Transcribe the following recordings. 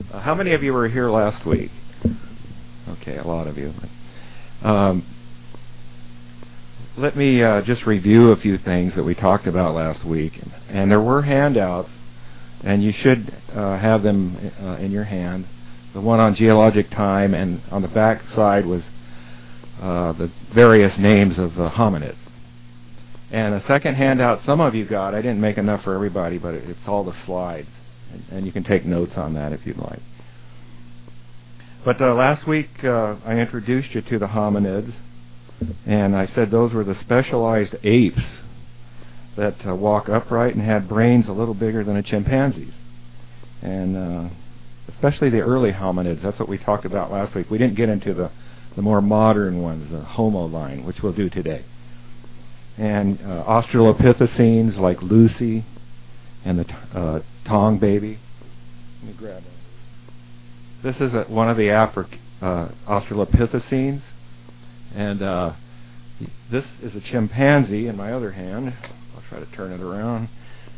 How many of you were here last week? Okay, a lot of you. Let me just review a few things that we talked about last week. And there were handouts, and you should have them in your hand. The one on geologic time, and on the back side was the various names of hominids. And a second handout some of you got, I didn't make enough for everybody, but it's all the slides. And you can take notes on that if you'd like. But last week I introduced you to the hominids, and I said those were the specialized apes that walk upright and had brains a little bigger than a chimpanzee's. And especially the early hominids, that's what we talked about last week. We didn't get into the more modern ones, the Homo line, which we'll do today. And Australopithecines like Lucy and the Tong baby. Let me grab it. This is one of the Australopithecines, and this is a chimpanzee in my other hand. I'll try to turn it around.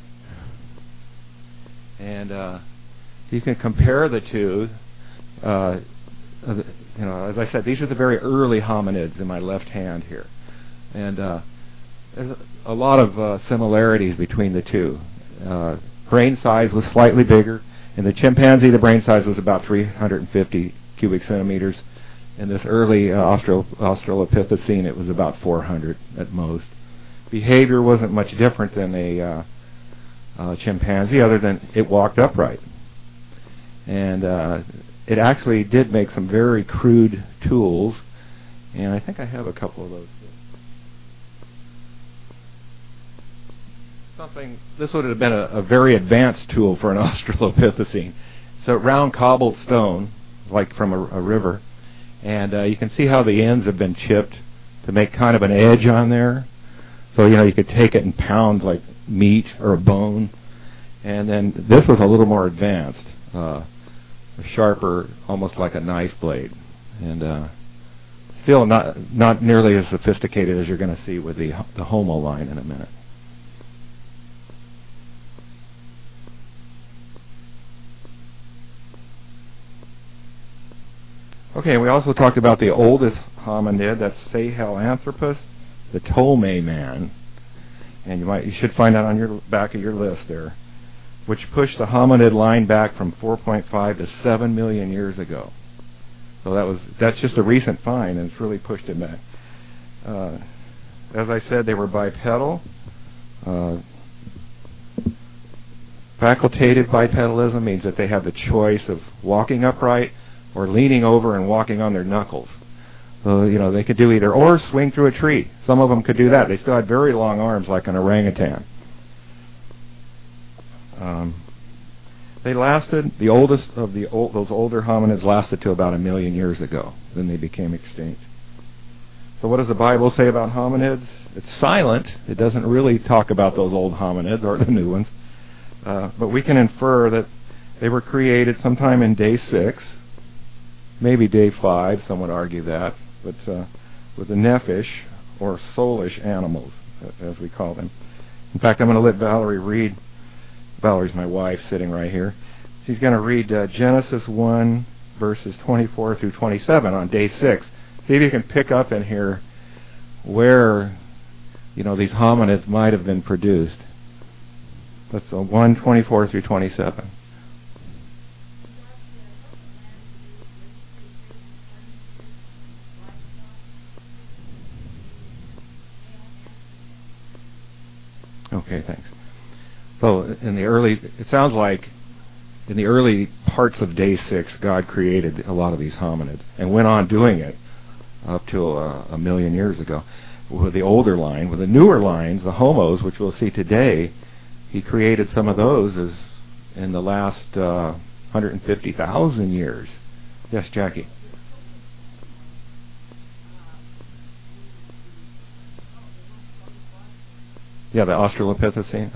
And you can compare the two. As I said, these are the very early hominids in my left hand here. And there's a lot of similarities between the two. Brain size was slightly bigger. In the chimpanzee, the brain size was about 350 cubic centimeters. In this early Australopithecine, it was about 400 at most. Behavior wasn't much different than a chimpanzee, other than it walked upright. And it actually did make some very crude tools, and I think I have a couple of those. This would have been a very advanced tool for an Australopithecine. So round cobbled stone, like from a river, and you can see how the ends have been chipped to make kind of an edge on there. So you could take it and pound like meat or a bone. And then this was a little more advanced, sharper, almost like a knife blade, and still not nearly as sophisticated as you're going to see with the Homo line in a minute. Okay, we also talked about the oldest hominid, that's Sahelanthropus, the Ptolemy man, and you should find that on your back of your list there, which pushed the hominid line back from 4.5 to 7 million years ago. So that's just a recent find, and it's really pushed it back. As I said, they were bipedal. Facultative bipedalism means that they have the choice of walking upright or leaning over and walking on their knuckles. So, they could do either or swing through a tree. Some of them could do that. They still had very long arms like an orangutan. They lasted, the oldest of those older hominids lasted to about 1 million years ago. Then they became extinct. So what does the Bible say about hominids? It's silent. It doesn't really talk about those old hominids or the new ones. But we can infer that they were created sometime in day 6, maybe day 5, some would argue that, but with the nephish, or soulish animals, as we call them. In fact, I'm going to let Valerie read. Valerie's my wife, sitting right here. She's going to read Genesis 1, verses 24 through 27 on day 6. See if you can pick up in here where, these hominids might have been produced. That's 1, 24 through 27. Okay, thanks. So it sounds like in the early parts of day 6, God created a lot of these hominids and went on doing it up to 1 million years ago. With the older line, with the newer lines, the homos, which we'll see today, he created some of those as in the last 150,000 years. Yes, Jackie? Yeah, the Australopithecine.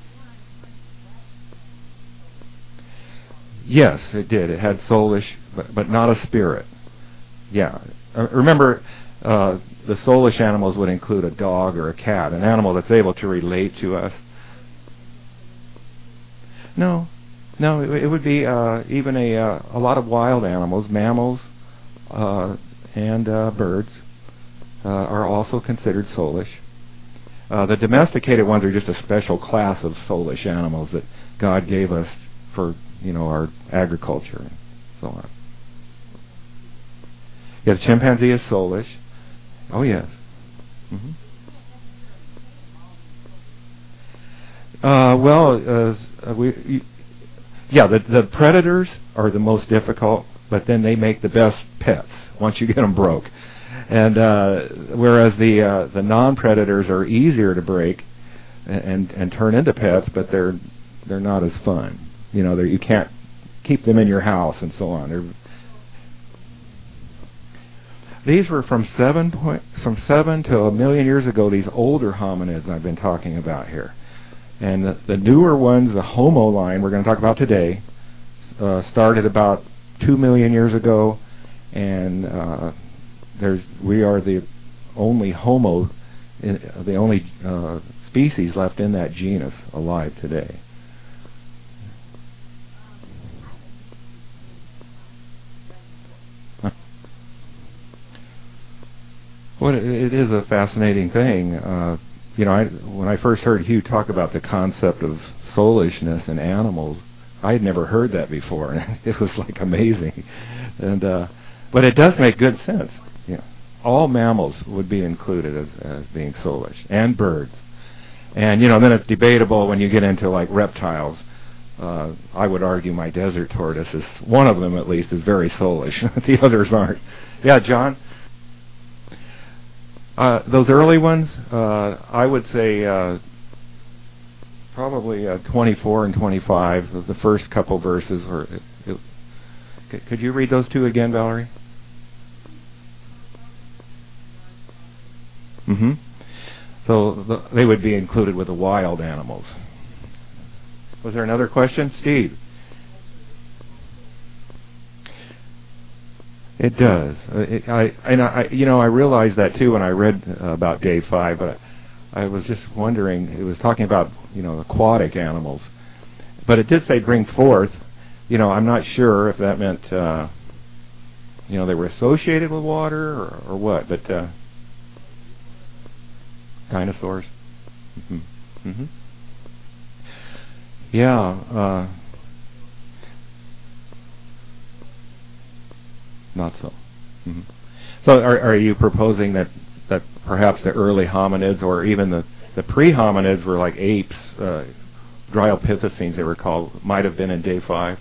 Yes, it did. It had soulish, but not a spirit. Yeah. Remember, the soulish animals would include a dog or a cat, an animal that's able to relate to us. No, No, it would be even a lot of wild animals, mammals, and birds are also considered soulish. The domesticated ones are just a special class of soulish animals that God gave us for our agriculture and so on. Yeah, the chimpanzee is soulish. Oh yes. Mm-hmm. The predators are the most difficult, but then they make the best pets once you get them broke. And whereas the non-predators are easier to break and turn into pets, but they're not as fun. You can't keep them in your house and so on. These were from 7 to a million years ago. These older hominids I've been talking about here. And the newer ones, the Homo line we're going to talk about today, started about 2 million years ago, and we are the only Homo, the only species left in that genus alive today. Well, it is a fascinating thing. When I first heard Hugh talk about the concept of soulishness in animals, I had never heard that before, and it was like amazing. But it does make good sense. Yeah, all mammals would be included as being soulish, and birds. And then it's debatable when you get into like reptiles. I would argue my desert tortoise is one of them, at least, is very soulish. The others aren't. Yeah, John. Those early ones, I would say probably 24 and 25, the first couple verses. Could you read those two again, Valerie? Mm-hmm. So they would be included with the wild animals. Was there another question? Steve? It does. I realized that too when I read about day 5. But I was just wondering. It was talking about aquatic animals, but it did say bring forth. I'm not sure if that meant they were associated with water or what. But dinosaurs. Mm-hmm. Mm-hmm. Yeah. Not so. Mm-hmm. So are you proposing that perhaps the early hominids or even the pre-hominids were like apes, Dryopithecines they were called, might have been in day 5?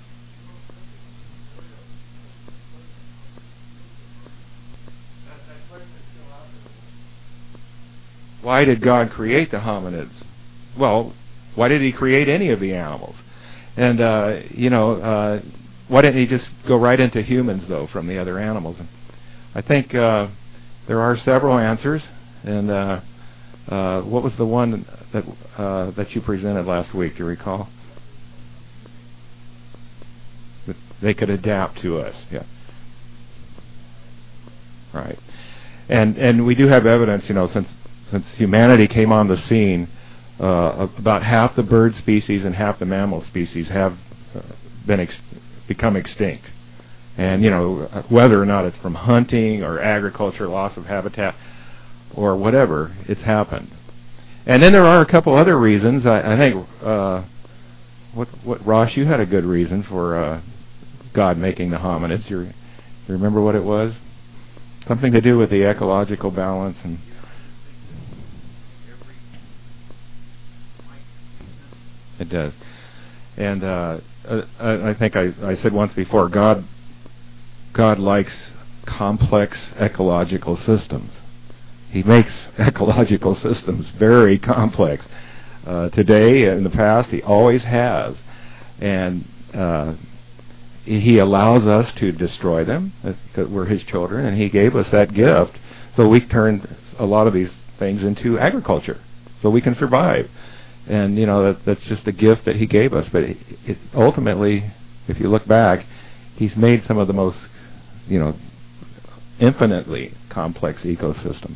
Why did God create the hominids? Well, why did he create any of the animals? And, why didn't he just go right into humans, though, from the other animals? And I think there are several answers. And what was the one that you presented last week, do you recall? That they could adapt to us, yeah. Right. And we do have evidence, since humanity came on the scene, about half the bird species and half the mammal species have become extinct. And, whether or not it's from hunting or agriculture, loss of habitat, or whatever, it's happened. And then there are a couple other reasons. I think, what Ross, you had a good reason for God making the hominids. You remember what it was? Something to do with the ecological balance and... It does. And I think I said once before, God likes complex ecological systems. He makes ecological systems very complex. Today, in the past, he always has. And he allows us to destroy them, because we're his children, and he gave us that gift. So we turned a lot of these things into agriculture, so we can survive. And, that's just a gift that he gave us. But ultimately, if you look back, he's made some of the most, infinitely complex ecosystems.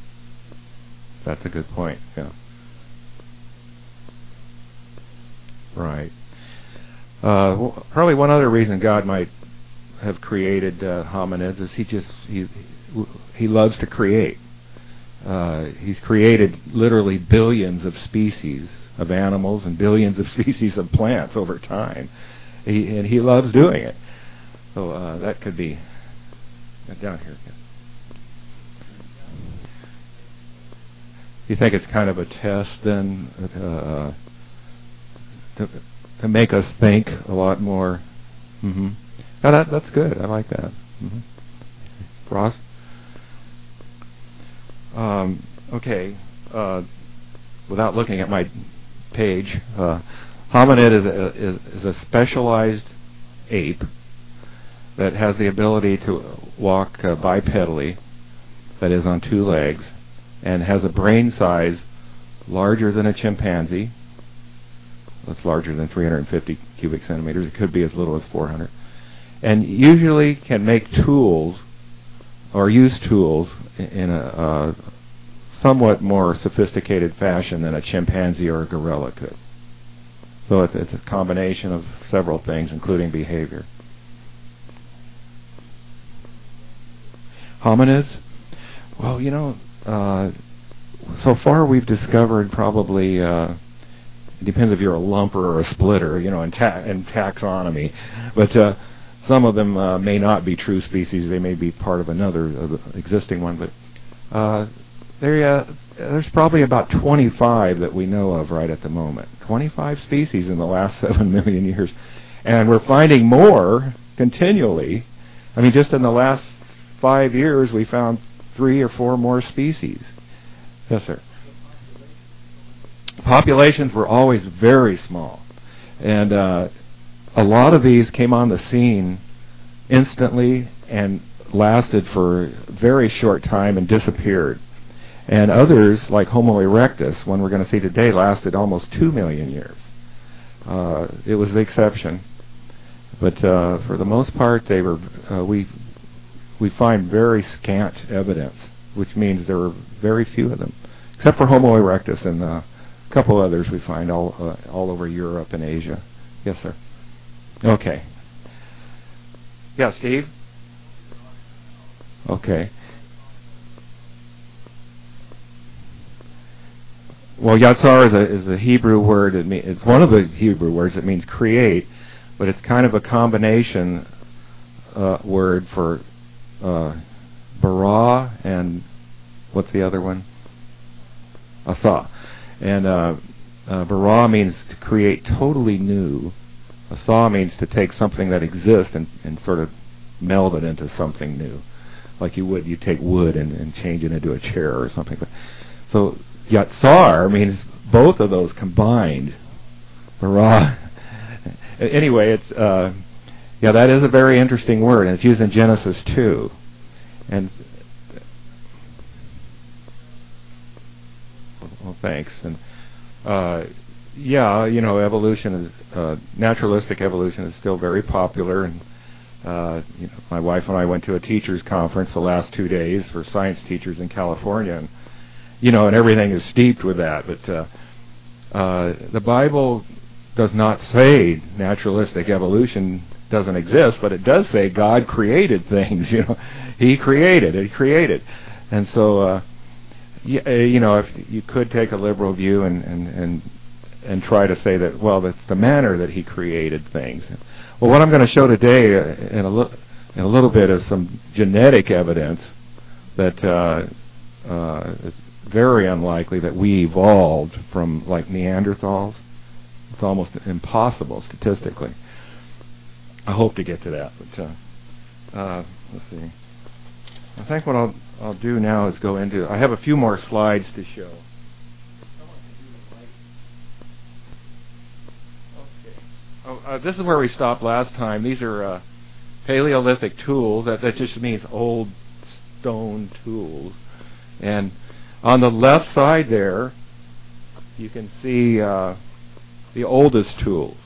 That's a good point, yeah. Right. Probably one other reason God might have created hominids is he loves to create. He's created literally billions of species of animals and billions of species of plants over time, and he loves doing it. So that could be down here. You think it's kind of a test then to make us think a lot more? Mm-hmm. Oh, that's good. I like that. Mm-hmm. Ross? Okay. Without looking at my page, hominid is a specialized ape that has the ability to walk bipedally, that is on two legs, and has a brain size larger than a chimpanzee. That's larger than 350 cubic centimeters. It could be as little as 400. And usually can make tools or use tools in a somewhat more sophisticated fashion than a chimpanzee or a gorilla could. So it's a combination of several things, including behavior. Hominids? Well, so far we've discovered probably, it depends if you're a lumper or a splitter, in taxonomy, but some of them may not be true species. They may be part of another existing one, but there's probably about 25 that we know of right at the moment. 25 species in the last 7 million years. And we're finding more continually. I mean, just in the last 5 years, we found 3 or 4 more species. Yes, sir. Populations were always very small. And a lot of these came on the scene instantly and lasted for a very short time and disappeared. And others, like Homo erectus, one we're going to see today, lasted almost 2 million years. It was the exception. But for the most part, they were. We find very scant evidence, which means there were very few of them, except for Homo erectus and a couple others we find all over Europe and Asia. Yes, sir. Okay. Yeah, Steve? Okay. Well, yatzar is a Hebrew word. It's one of the Hebrew words that means create, but it's kind of a combination word for bara and what's the other one? Asa. And bara means to create totally new. Asa means to take something that exists and sort of meld it into something new, like you take wood and change it into a chair or something. So yatzar means both of those combined. Bara. Anyway, it's that is a very interesting word, and it's used in Genesis 2. And well, thanks. And evolution is naturalistic evolution is still very popular, and my wife and I went to a teachers conference the last 2 days for science teachers in California, and and everything is steeped with that. But the Bible does not say naturalistic evolution doesn't exist, but it does say God created things. He created, and so if you could take a liberal view and try to say that, well, that's the manner that He created things. Well, what I'm going to show today in a little bit is some genetic evidence that it's very unlikely that we evolved from like Neanderthals. It's almost impossible statistically. I hope to get to that, but let's see. I think what I'll do now is go into. I have a few more slides to show. Okay. This is where we stopped last time. These are Paleolithic tools. That just means old stone tools. And on the left side there, you can see the oldest tools.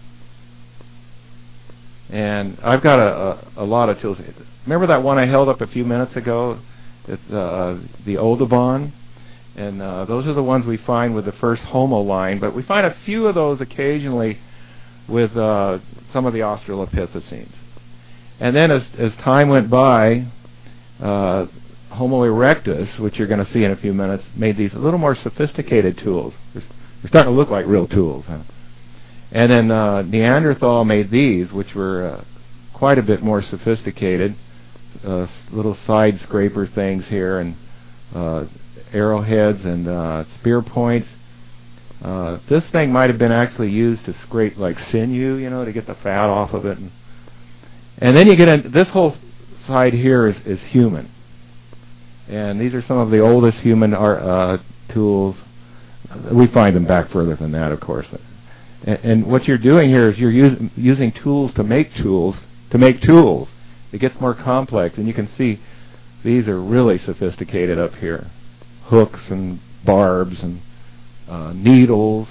And I've got a lot of tools. Remember that one I held up a few minutes ago? It's the Audubon. And those are the ones we find with the first Homo line, but we find a few of those occasionally with some of the Australopithecines. And then as time went by, Homo erectus, which you're going to see in a few minutes, made these a little more sophisticated tools. They're starting to look like real tools. Huh? And then Neanderthal made these, which were quite a bit more sophisticated, little side scraper things here, and arrowheads and spear points. This thing might have been actually used to scrape like sinew, to get the fat off of it. And then you get this whole side here is human. And these are some of the oldest human tools. We find them back further than that, of course. And what you're doing here is you're using tools to make tools to make tools. It gets more complex, and you can see these are really sophisticated up here. Hooks and barbs and needles.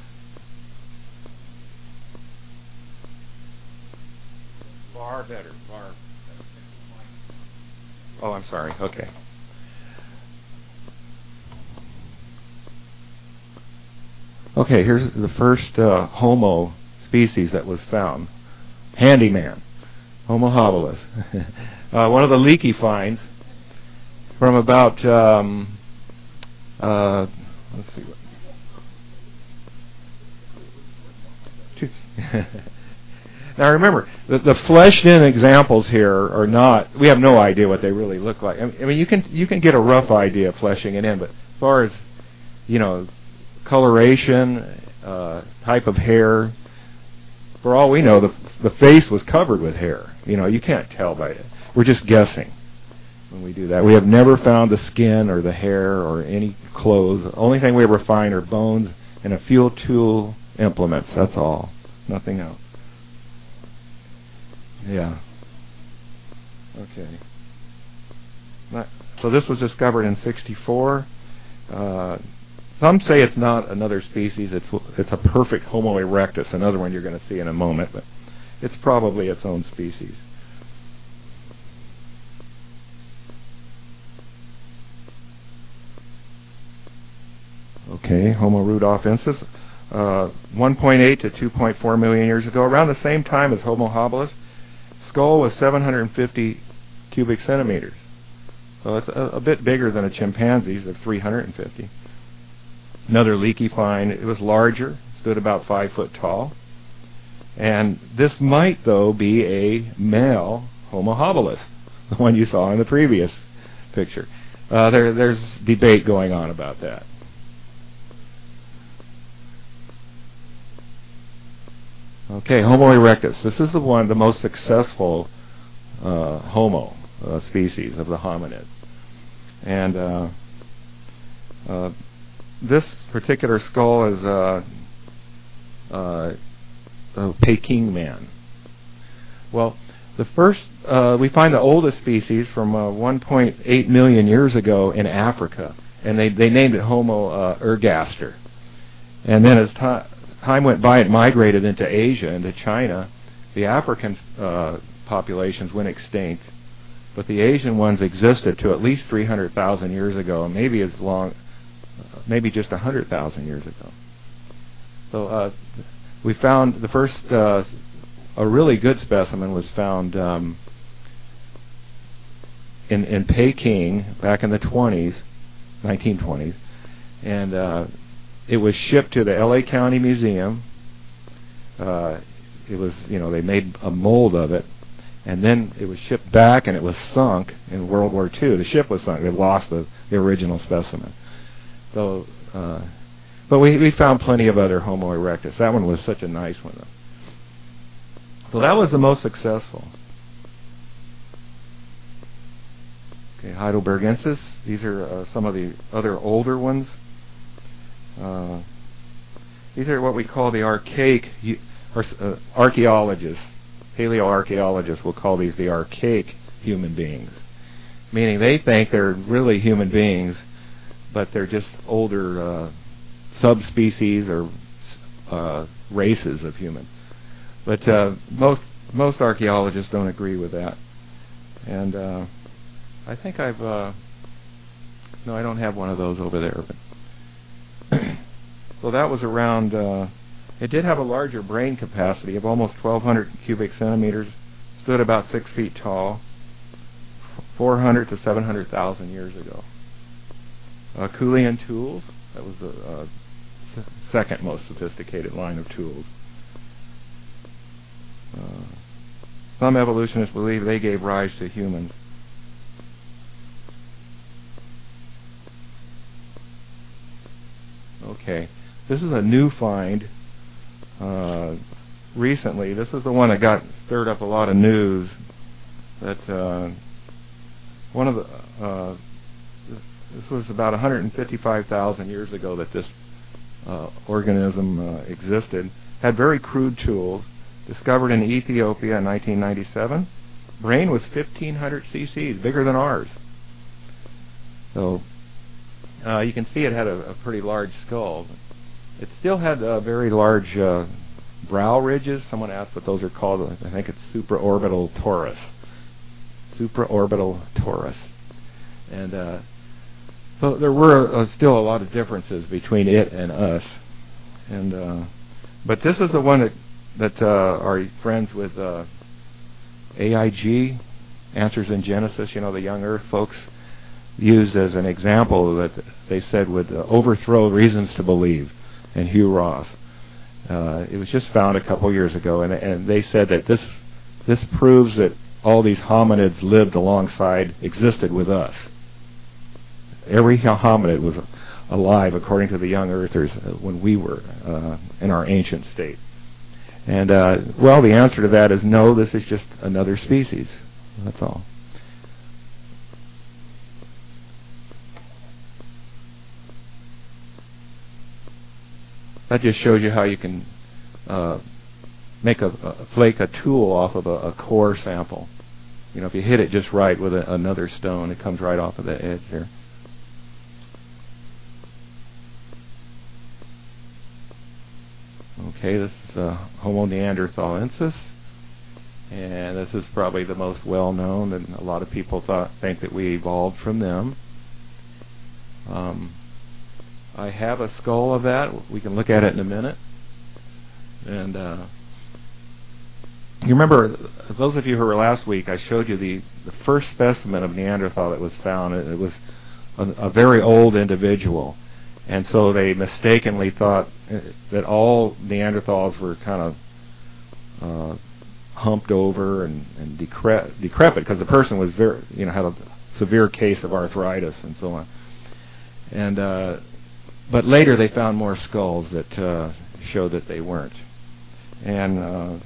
Bar better. Bar. Oh, I'm sorry. Okay. Okay, here's the first Homo species that was found. Handyman, Homo habilis. One of the leaky finds from about, let's see. Now remember, the fleshed-in examples here are not, we have no idea what they really look like. I mean, you can get a rough idea of fleshing it in, but as far as, coloration, type of hair, for all we know, the face was covered with hair. You can't tell by it. We're just guessing when we do that. We have never found the skin or the hair or any clothes. The only thing we ever find are bones and a few tool implements. That's all. Nothing else. Yeah. Okay. So this was discovered in '64. Some say it's not another species. It's a perfect Homo erectus, another one you're going to see in a moment, but it's probably its own species. Okay, Homo rudolfensis, 1.8 to 2.4 million years ago, around the same time as Homo habilis. Skull was 750 cubic centimeters. So it's a bit bigger than a chimpanzee's of 350. Another leaky find. It was larger, stood about 5 foot tall. And this might, though, be a male Homo habilis, the one you saw in the previous picture. There's debate going on about that. Okay, Homo erectus. This is the most successful Homo species of the hominids. And this particular skull is a Peking man. Well, the first, we find the oldest species from 1.8 million years ago in Africa, and they named it Homo ergaster. And then as time went by, it migrated into Asia, into China. The African populations went extinct, but the Asian ones existed to at least 300,000 years ago, and maybe as long, maybe just 100,000 years ago. So we found the first, a really good specimen was found in Peking back in the 1920s, and it was shipped to the LA County Museum. It was, they made a mold of it, and then it was shipped back, and it was sunk in World War II. The ship was sunk. They lost the original specimen. So, but we found plenty of other Homo erectus. That one was such a nice one, though. So that was the most successful. Okay, Heidelbergensis. These are some of the other older ones. These are what we call the archaic, archaeologists, paleoarchaeologists will call these the archaic human beings, meaning they think they're really human beings, but they're just older subspecies or races of human. But most archaeologists don't agree with that. And I think I've No, I don't have one of those over there. But so that was around. It did have a larger brain capacity of almost 1,200 cubic centimeters. Stood about 6 feet tall. 400 to 700,000 years ago. Kulian tools. That was the second most sophisticated line of tools. Some evolutionists believe they gave rise to humans. Okay, this is a new find recently. This is the one that got stirred up a lot of news. That one of the this was about 155,000 years ago that this organism existed. Had very crude tools. Discovered in Ethiopia in 1997. Brain was 1,500 cc's, bigger than ours. So you can see it had a pretty large skull. It still had very large brow ridges. Someone asked what those are called. I think it's supraorbital torus. Supraorbital torus. And so there were still a lot of differences between it and us. And but this is the one that our friends with AIG, Answers in Genesis, the young Earth folks, used as an example that they said would overthrow reasons to believe, and Hugh Ross. It was just found a couple years ago, and they said that this proves that all these hominids existed with us. Every hominid was alive, according to the young Earthers, when we were in our ancient state. And, the answer to that is no, this is just another species. That's all. That just shows you how you can flake a tool off of a core sample. If you hit it just right with another stone, it comes right off of the edge here. Okay, this is Homo neanderthalensis, and this is probably the most well-known, and a lot of people think that we evolved from them. I have a skull of that. We can look at it in a minute. And you remember, those of you who were last week, I showed you the first specimen of Neanderthal that was found. It was a very old individual. And so they mistakenly thought that all Neanderthals were kind of humped over and decrepit because the person was had a severe case of arthritis and so on. And but later they found more skulls that showed that they weren't. And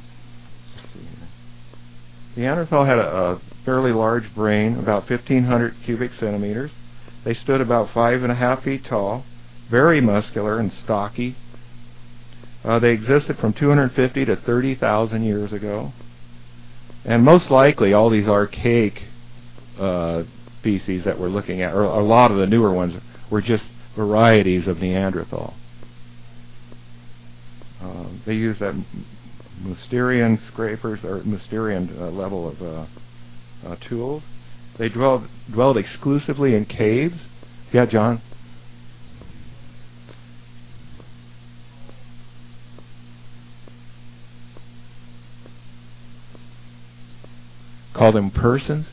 Neanderthal had a fairly large brain, about 1,500 cubic centimeters. They stood about 5.5 feet tall. Very muscular and stocky. They existed from 250 to 30,000 years ago. And most likely all these archaic species that we're looking at, or a lot of the newer ones, were just varieties of Neanderthal. They used that Mousterian scrapers, or Mousterian level of tools. They dwelled exclusively in caves. Yeah, John? Call them persons?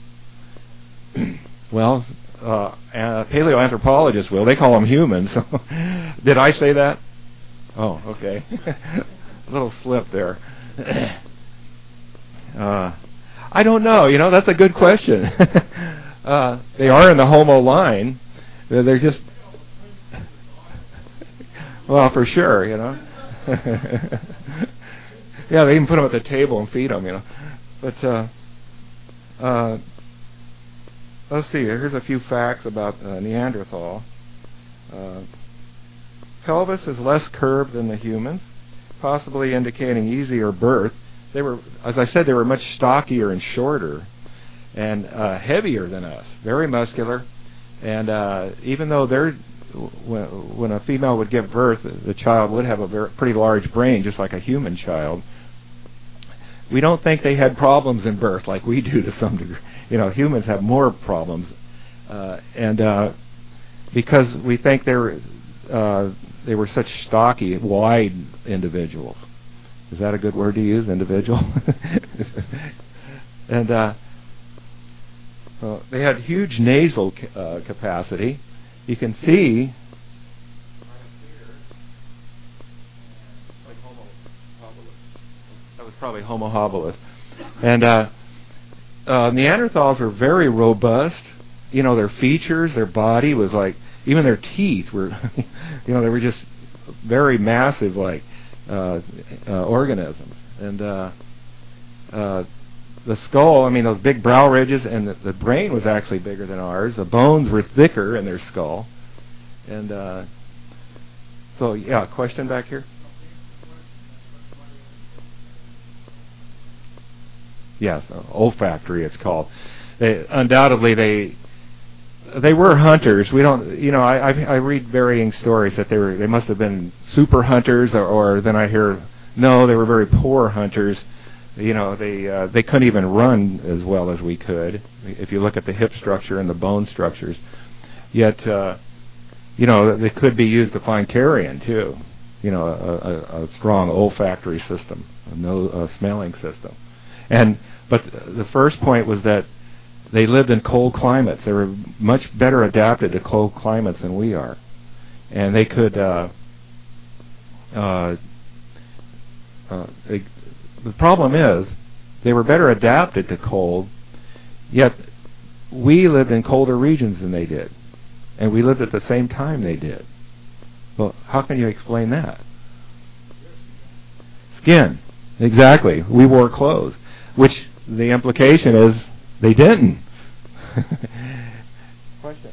Well, paleoanthropologists will. They call them humans. Did I say that? Oh, okay. A little slip there. I don't know. That's a good question. They are in the Homo line. They're just... Well, for sure, Yeah, they even put them at the table and feed them, But... let's see. Here's a few facts about Neanderthal. Pelvis is less curved than the humans, possibly indicating easier birth. They were, as I said, they were much stockier and shorter, and heavier than us. Very muscular, and even though when a female would give birth, the child would have a pretty large brain, just like a human child. We don't think they had problems in birth like we do to some degree. Humans have more problems. And because we think they were such stocky, wide individuals. Is that a good word to use, individual? And they had huge nasal capacity. You can see that was probably Homo habilis. And Neanderthals were very robust. You know, their features, their body was like, even their teeth were, they were just very massive, like organisms. And the skull, I mean, those big brow ridges, and the brain was actually bigger than ours. The bones were thicker in their skull. And so, yeah, question back here? Yes, olfactory it's called. Undoubtedly, they were hunters. We don't, I read varying stories that they must have been super hunters, or then I hear, no, they were very poor hunters. They couldn't even run as well as we could, if you look at the hip structure and the bone structures. Yet, they could be used to find carrion, too. A strong olfactory system, a smelling system. But the first point was that they lived in cold climates. They were much better adapted to cold climates than we are. And they could... the problem is, they were better adapted to cold, yet we lived in colder regions than they did. And we lived at the same time they did. Well, how can you explain that? Skin. Exactly. We wore clothes. Which the implication is they didn't. Question.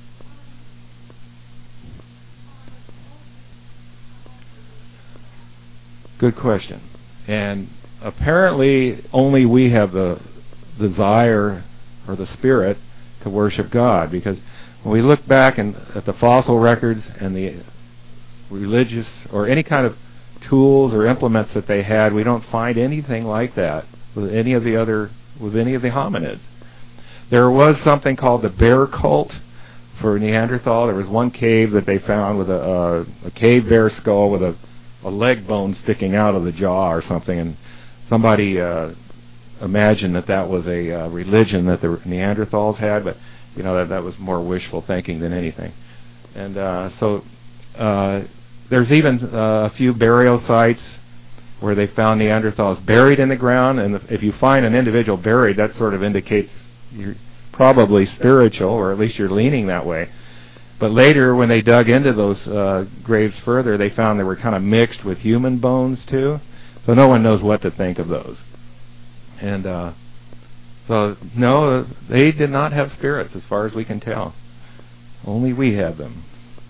Good question. And apparently only we have the desire or the spirit to worship God, because when we look back at the fossil records and the religious or any kind of tools or implements that they had, we don't find anything like that with any of the hominids. There was something called the bear cult for Neanderthal. There was one cave that they found with a cave bear skull with a leg bone sticking out of the jaw or something, and somebody imagined that was a religion that the Neanderthals had, but that was more wishful thinking than anything. And so there's even a few burial sites where they found Neanderthals buried in the ground, and if you find an individual buried, that sort of indicates you're probably spiritual, or at least you're leaning that way. But later, when they dug into those graves further, they found they were kind of mixed with human bones too. So no one knows what to think of those. And so, no, they did not have spirits as far as we can tell. Only we had them.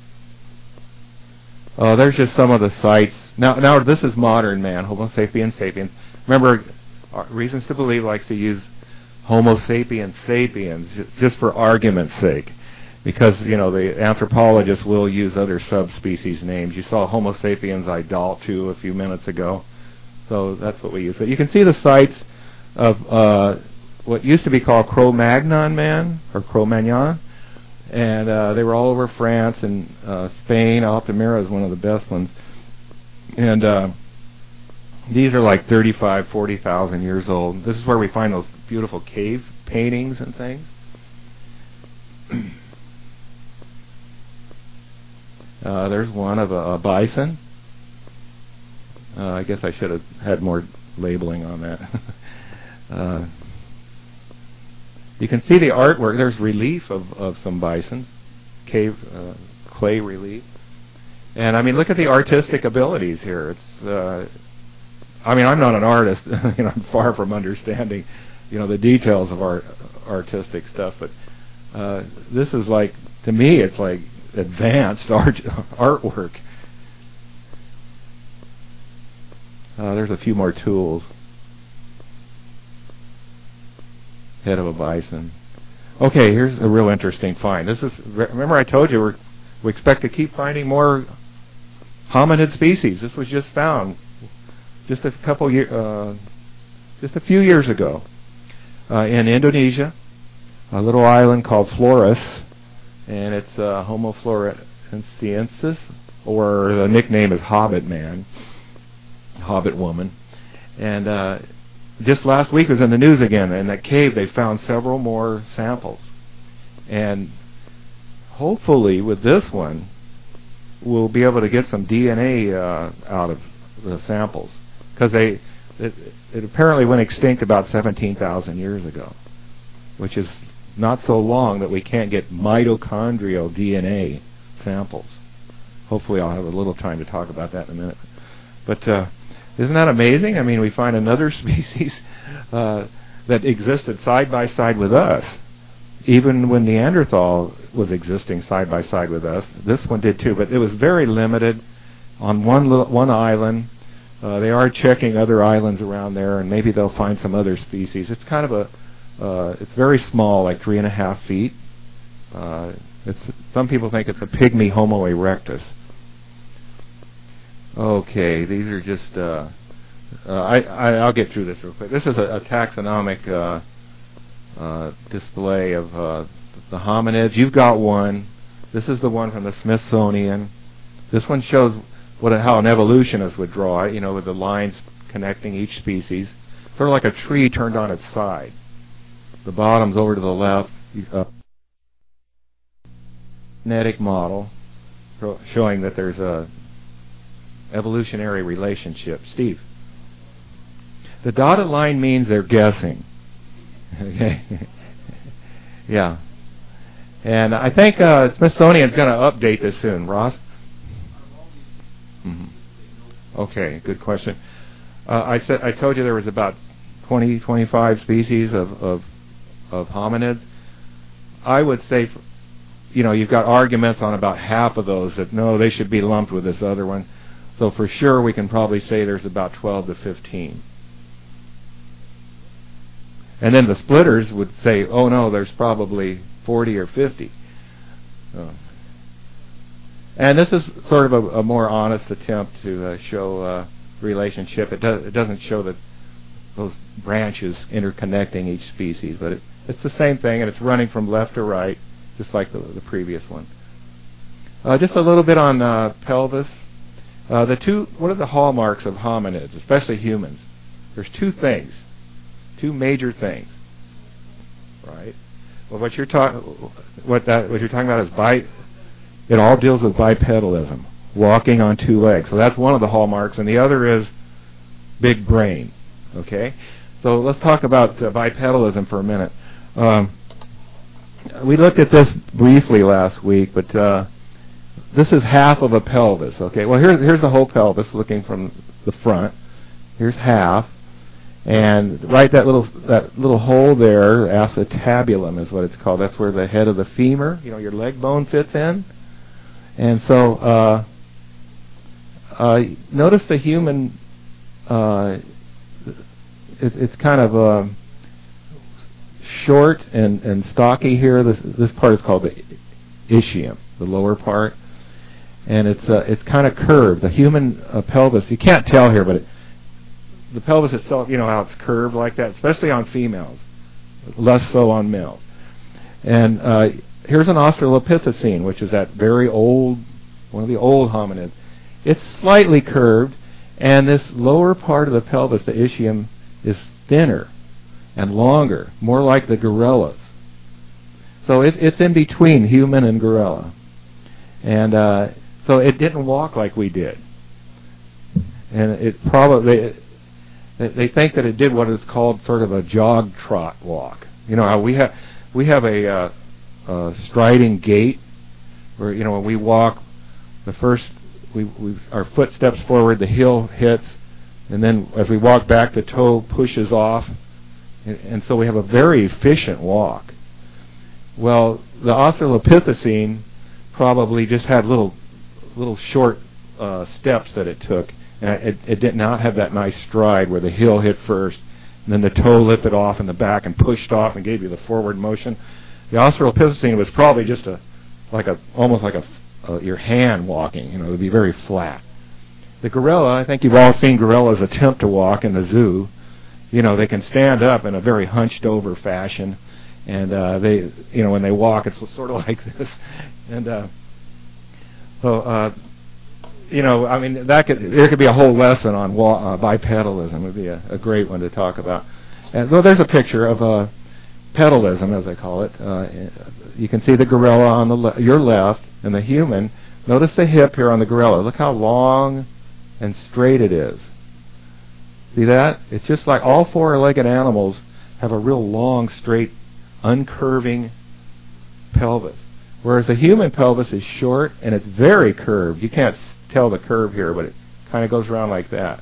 There's just some of the sites. Now this is modern man, Homo sapiens sapiens. Remember, Reasons to Believe likes to use Homo sapiens sapiens just for argument's sake, because the anthropologists will use other subspecies names. You saw Homo sapiens idaltu a few minutes ago, so that's what we use. But you can see the sites of what used to be called Cro-Magnon man, or Cro-Magnon, and they were all over France and Spain. Altamira is one of the best ones. And these are like 35, 40,000 years old. This is where we find those beautiful cave paintings and things. There's one of a bison. I guess I should have had more labeling on that. You can see the artwork. There's relief of some bisons, cave clay relief. And I mean, look at the artistic abilities here. It's, I'm not an artist. I'm far from understanding, the details of artistic stuff. But this is like, to me, it's like advanced artwork. There's a few more tools. Head of a bison. Okay, here's a real interesting find. Remember I told you we expect to keep finding more hominid species. This was just found just a few years ago in Indonesia, a little island called Flores, and it's Homo floresiensis, or the nickname is Hobbit Man, Hobbit Woman. And just last week it was in the news again. In that cave, they found several more samples, and hopefully with this one, we'll be able to get some DNA out of the samples, because it apparently went extinct about 17,000 years ago, which is not so long that we can't get mitochondrial DNA samples. Hopefully I'll have a little time to talk about that in a minute. But isn't that amazing? I mean, we find another species that existed side by side with us. Even when Neanderthal was existing side by side with us, this one did too, but it was very limited on one island. They are checking other islands around there, and maybe they'll find some other species. It's kind of it's very small, like 3.5 feet. Some people think it's a pygmy Homo erectus. Okay, these are just. I'll get through this real quick. This is a taxonomic display of the hominids. You've got one. This is the one from the Smithsonian. This one shows how an evolutionist would draw it, with the lines connecting each species, sort of like a tree turned on its side. The bottom's over to the left. Genetic model showing that there's a evolutionary relationship. Steve, the dotted line means they're guessing. Okay. Yeah. And I think Smithsonian's going to update this soon. Ross? Mm-hmm. Okay, good question. I told you there was about 25 species of hominids. I would say, you've got arguments on about half of those that no, they should be lumped with this other one. So for sure, we can probably say there's about 12 to 15. And then the splitters would say, oh no, there's probably 40 or 50. And this is sort of a more honest attempt to show relationship. It doesn't show that those branches interconnecting each species, but it's the same thing, and it's running from left to right, just like the previous one. Just a little bit on pelvis. What are the hallmarks of hominids, especially humans? There's two major things, right? Well, what you're talking about is it all deals with bipedalism, walking on two legs. So that's one of the hallmarks, and the other is big brain. Okay, so let's talk about bipedalism for a minute. We looked at this briefly last week, but this is half of a pelvis. Okay, well here's the whole pelvis looking from the front. Here's half. And right, that little hole there, acetabulum is what it's called. That's where the head of the femur, your leg bone, fits in. And so, notice the human. It's kind of short and stocky here. This part is called the ischium, the lower part, and it's kind of curved. The human pelvis, you can't tell here, but the pelvis itself, how it's curved like that, especially on females, less so on males. And here's an Australopithecine, which is that very old, one of the old hominids. It's slightly curved, and this lower part of the pelvis, the ischium, is thinner and longer, more like the gorillas. So it's in between human and gorilla. And so it didn't walk like we did. And it probably... They think that it did what is called sort of a jog trot walk. How we have a striding gait, where when we walk, the first our foot steps forward, the heel hits, and then as we walk back, the toe pushes off, and so we have a very efficient walk. Well, the Australopithecine probably just had little short steps that it took. And it did not have that nice stride where the heel hit first, and then the toe lifted off in the back and pushed off and gave you the forward motion. The Australopithecine was probably just almost like your hand walking. It would be very flat. The gorilla, I think you've all seen gorillas attempt to walk in the zoo. They can stand up in a very hunched over fashion, and they, when they walk, it's sort of like this, and I mean, there could be a whole lesson on bipedalism. It would be a great one to talk about. And there's a picture of pedalism, as I call it. You can see the gorilla on your left, and the human. Notice the hip here on the gorilla. Look how long and straight it is. See that? It's just like all four-legged animals have a real long, straight, uncurving pelvis. Whereas the human pelvis is short and it's very curved. You can't tell the curve here, but it kind of goes around like that.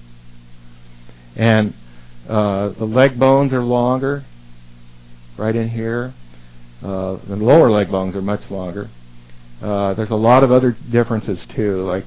And the leg bones are longer, right in here. The lower leg bones are much longer. There's a lot of other differences too, like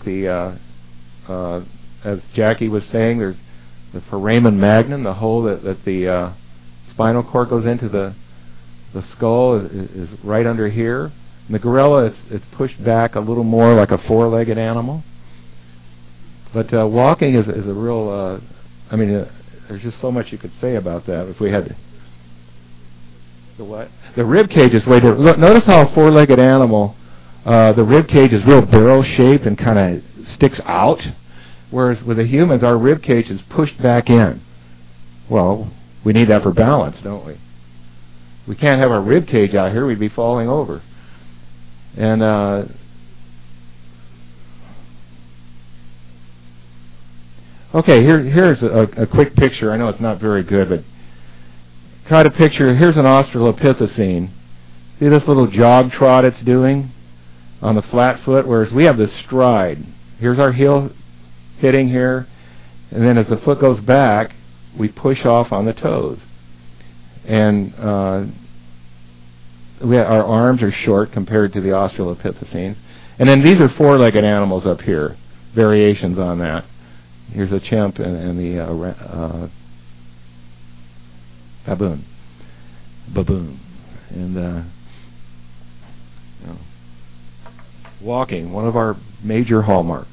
as Jackie was saying, there's the foramen magnum, the hole that the spinal cord goes into the skull is right under here. In the gorilla, it's pushed back a little more like a four-legged animal. But walking is a real, there's just so much you could say about that if we had to. The what? The rib cage is way different. Look, notice how a four-legged animal, the rib cage is real barrel-shaped and kind of sticks out, whereas with the humans, our rib cage is pushed back in. Well, we need that for balance, don't we? We can't have our rib cage out here; we'd be falling over. And okay, here's a quick picture. I know it's not very good, but try to picture. Here's an Australopithecine. See this little jog trot it's doing on the flat foot, whereas we have this stride. Here's our heel hitting here, and then as the foot goes back, we push off on the toes. And our arms are short compared to the Australopithecines. And then these are four-legged animals up here, variations on that. Here's a chimp and the baboon. And walking, one of our major hallmarks.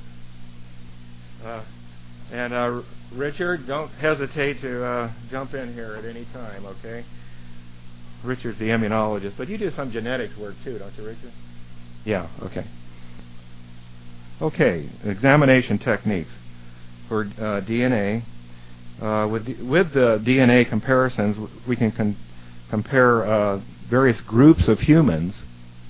And Richard, don't hesitate to jump in here at any time, okay? Richard's the immunologist, but you do some genetics work too, don't you, Richard? Yeah, okay. Okay, examination techniques for DNA. With the DNA comparisons, we can compare various groups of humans,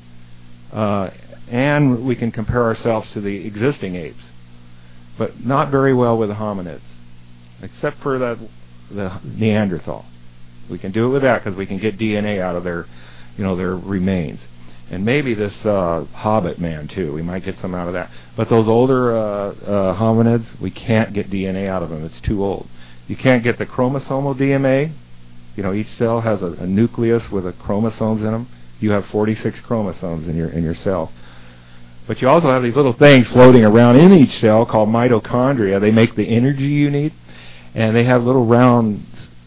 and we can compare ourselves to the existing apes, but not very well with the hominids, except for the Neanderthal. We can do it with that because we can get DNA out of their remains. And maybe this hobbit man, too. We might get some out of that. But those older hominids, we can't get DNA out of them. It's too old. You can't get the chromosomal DNA. Each cell has a nucleus with chromosomes in them. You have 46 chromosomes in your cell. But you also have these little things floating around in each cell called mitochondria. They make the energy you need. And they have little round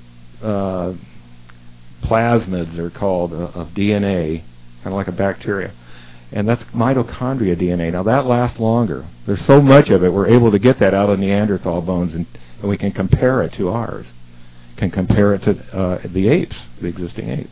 plasmids, they're called, of DNA, kind of like a bacteria. And that's mitochondria DNA. Now, that lasts longer. There's so much of it, we're able to get that out of Neanderthal bones, and we can compare it to ours. Can compare it to the apes, the existing apes.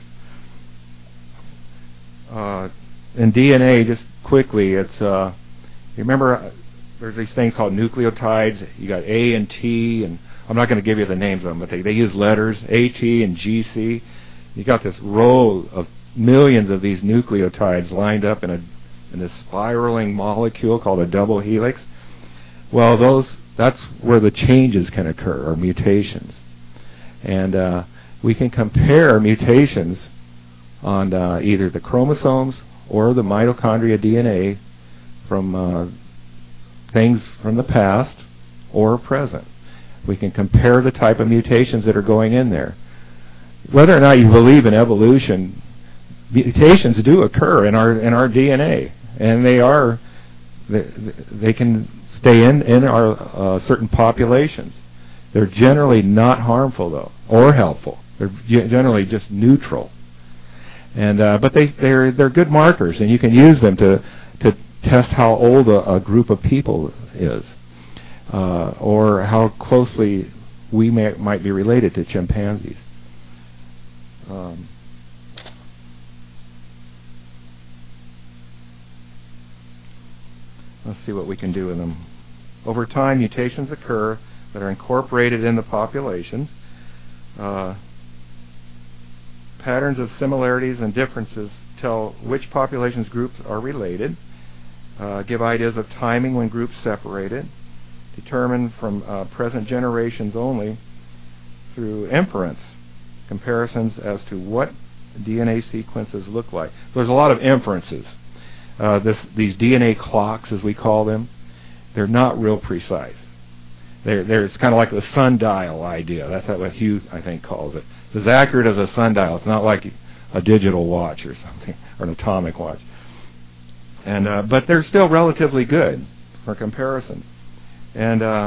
In DNA, just quickly, it's, you remember, there's these things called nucleotides. You got A and T, and I'm not going to give you the names of them, but they use letters, A, T, and GC. You got this row of millions of these nucleotides lined up in a spiraling molecule called a double helix. Well, that's where the changes can occur, or mutations. And we can compare mutations on either the chromosomes or the mitochondria DNA from things from the past or present. We can compare the type of mutations that are going in there. Whether or not you believe in evolution, mutations do occur in our DNA, and they can stay in our certain populations. They're generally not harmful though, or helpful. They're generally just neutral, and but they're good markers, and you can use them to test how old a group of people is. Or how closely we might be related to chimpanzees. Let's see what we can do with them. Over time, mutations occur that are incorporated in the populations. Patterns of similarities and differences tell which populations groups are related, give ideas of timing when groups separated, determine from present generations only through inference, comparisons as to what DNA sequences look like. There's a lot of inferences. These DNA clocks, as we call them, they're not real precise. It's kind of like the sundial idea. That's what Hugh, I think, calls it. It's as accurate as a sundial. It's not like a digital watch or something, or an atomic watch. And but they're still relatively good for comparison. And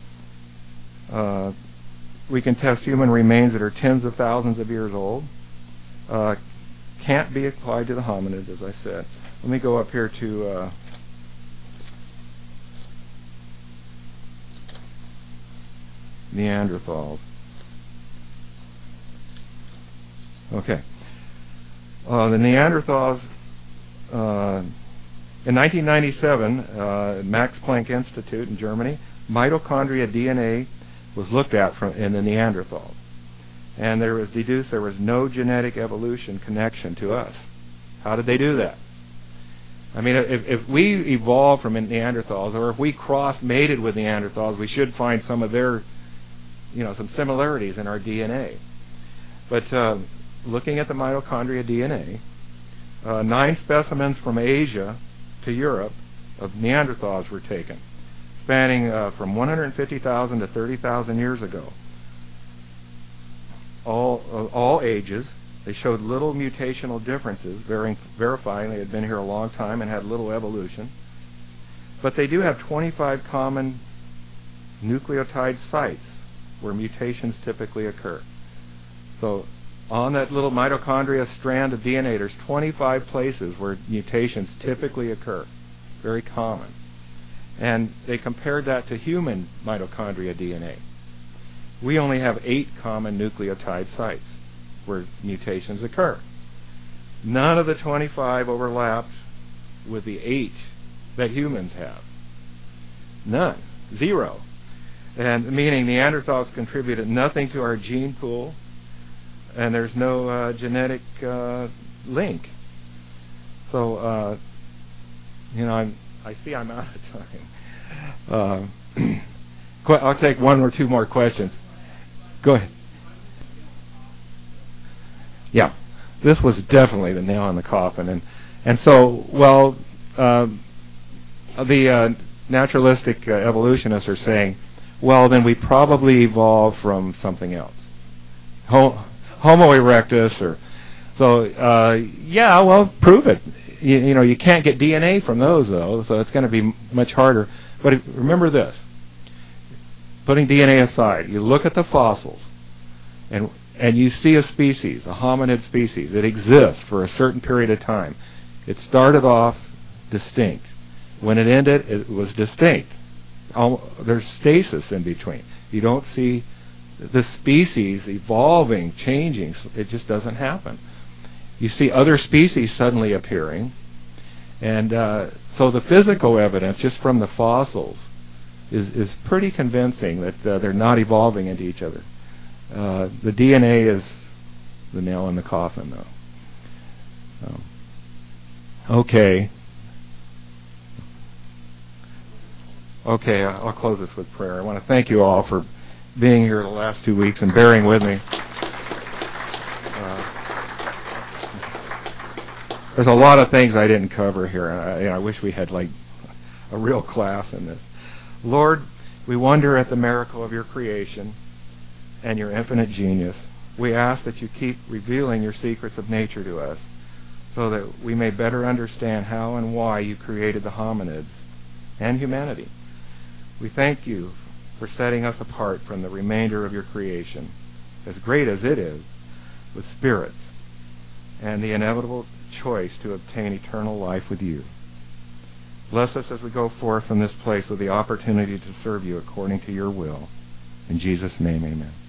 we can test human remains that are tens of thousands of years old. Can't be applied to the hominids, as I said. Let me go up here to Neanderthals. Okay. The Neanderthals, in 1997, Max Planck Institute in Germany, mitochondria DNA was looked at in the Neanderthals. And there was deduced there was no genetic evolution connection to us. How did they do that? I mean, if we evolved from Neanderthals, or if we cross-mated with Neanderthals, we should find some of their, some similarities in our DNA. But looking at the mitochondria DNA, 9 specimens from Asia to Europe of Neanderthals were taken, spanning from 150,000 to 30,000 years ago. All ages. They showed little mutational differences, verifying they had been here a long time and had little evolution. But they do have 25 common nucleotide sites where mutations typically occur. So on that little mitochondria strand of DNA, there's 25 places where mutations typically occur. Very common. And they compared that to human mitochondria DNA. We only have 8 common nucleotide sites where mutations occur. None of the 25 overlapped with the 8 that humans have. None. 0. And meaning Neanderthals contributed nothing to our gene pool, and there's no genetic link. So, I see I'm out of time. I'll take 1 or 2 more questions. Go ahead. Yeah, this was definitely the nail in the coffin, and so the naturalistic evolutionists are saying, well, then we probably evolved from something else, Homo erectus, or so. Prove it. You can't get DNA from those though, so it's going to be much harder. But remember this: putting DNA aside, you look at the fossils, and you see a species, a hominid species, that exists for a certain period of time. It started off distinct. When it ended, it was distinct. There's stasis in between. You don't see the species evolving, changing. It just doesn't happen. You see other species suddenly appearing. And so the physical evidence, just from the fossils, is pretty convincing that they're not evolving into each other. The DNA is the nail in the coffin, though. Okay, I'll close this with prayer. I want to thank you all for being here the last 2 weeks and bearing with me. There's a lot of things I didn't cover here, and I wish we had like a real class in this. Lord, we wonder at the miracle of your creation and your infinite genius. We ask that you keep revealing your secrets of nature to us so that we may better understand how and why you created the hominids and humanity. We thank you for setting us apart from the remainder of your creation, as great as it is, with spirits and the inevitable choice to obtain eternal life with you. Bless us as we go forth from this place with the opportunity to serve you according to your will. In Jesus' name, amen.